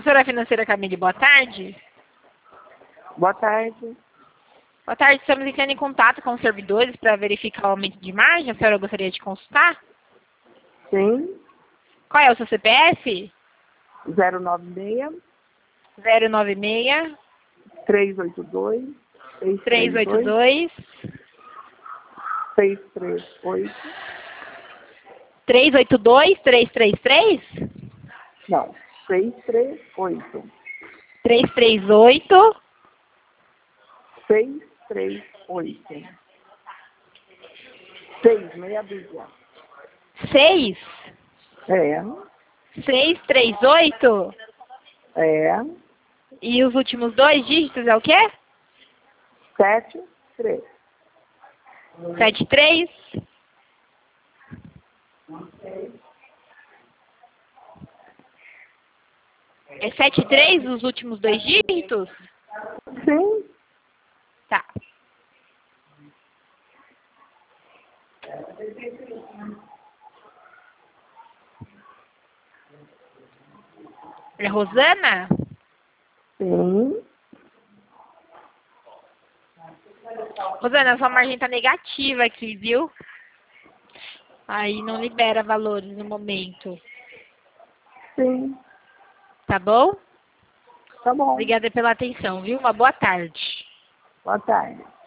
Assessora financeira Camille, boa tarde. Boa tarde. Boa tarde, estamos entrando em contato com os servidores para verificar o aumento de margem. A senhora gostaria de consultar? Sim. Qual é o seu CPF? 096 096 382 382 638. 382 333 Não, 638. 338 638. 6, meia dúzia. 6 É. 638 É. e os últimos dois dígitos é o quê? 73. 73. É 73 os últimos dois dígitos? Sim. Tá. É Rosana? Sim. Rosana, sua margem tá negativa aqui, viu? Aí não libera valores no momento. Sim. Tá bom? Tá bom. Obrigada pela atenção, viu? Uma boa tarde. Boa tarde.